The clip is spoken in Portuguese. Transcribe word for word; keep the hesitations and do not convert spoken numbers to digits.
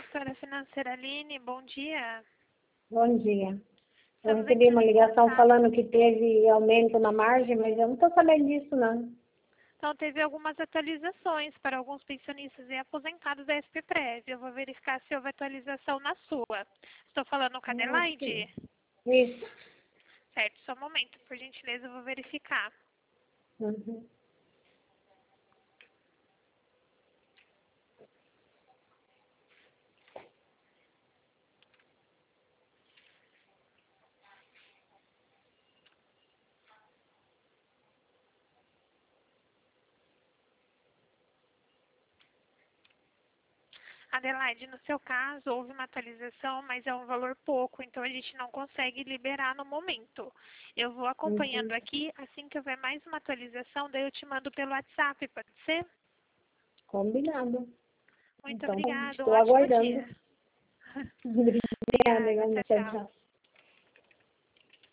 Gestora financeira Aline, bom dia. Bom dia. Eu Estamos recebi aqui uma no ligação contato. falando que teve aumento na margem, mas eu não estou sabendo disso, não. Então, teve algumas atualizações para alguns pensionistas e aposentados da S P Prev. Eu vou verificar se houve atualização na sua. Estou falando com a Não, acho que Adelaide? não. Isso. Certo, só um momento, por gentileza, eu vou verificar. Uhum. Adelaide, no seu caso, houve uma atualização, mas é um valor pouco, então a gente não consegue liberar no momento. Eu vou acompanhando Uhum. aqui, assim que houver mais uma atualização, daí eu te mando pelo WhatsApp, pode ser? Combinado. Muito Então, obrigada, um estou ótimo aguardando. dia. Obrigada, Obrigada, igualmente. tchau, Tchau, tchau. tchau.